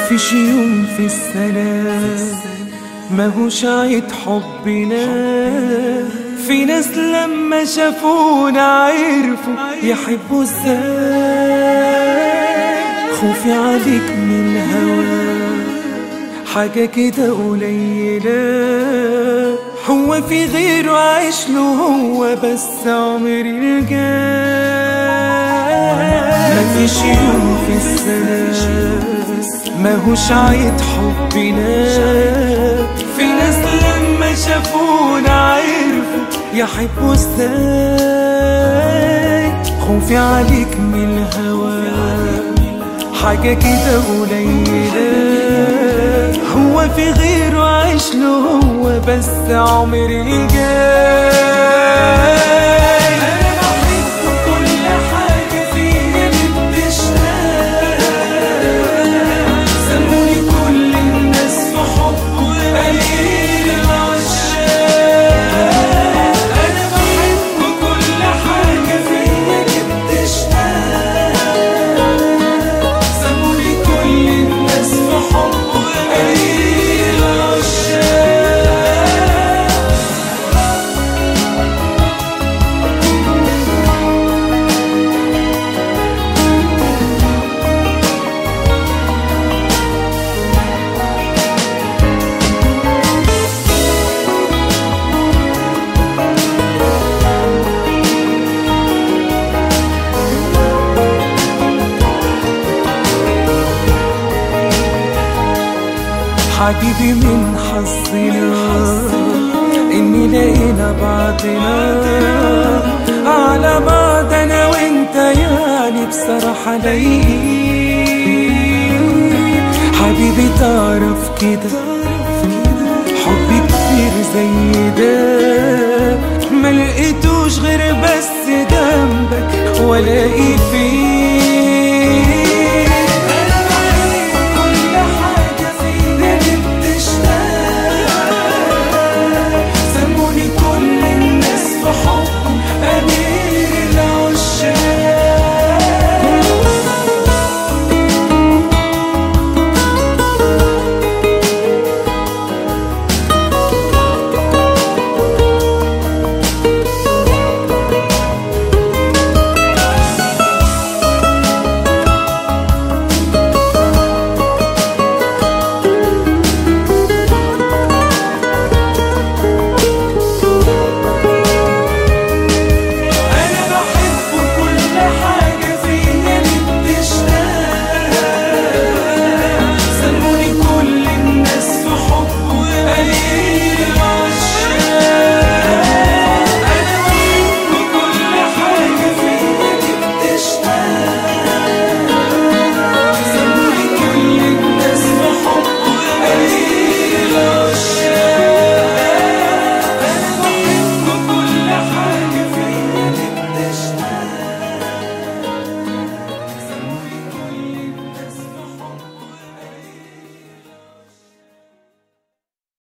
مفيش يوم في السنة ماهوش عيد حبنا. في ناس لما شافونا عرفوا يحبوا ازاي. خوفي عليك من الهوى حاجة كده قليلة، هو في غيره عايشله هو بس عمري الجاي. مفيش يوم في السنة ماهوش عيد حبنا. في ناس لما شافونا عرفوا يحبوا ازاي. خوفي عليك من الهوى حاجة كده قليلة، هو في غيره عايشله هو بس عمري الجاي. أنا بحب كل حاجة فيا بتشتاق، سموني كل الناس في حبه قليل العشاق. أنا بحب كل حاجة فيا بتشتاق، سموني كل الناس في حبه قليل العشاق. حبيبي من حظنا إني لقينا بعضنا على بعض أنا وإنت، يعني بصراحة لايقين. حبيبي تعرف كده حبي كتير زي ده ملقيتوش غير بس جنبك، ولاقي في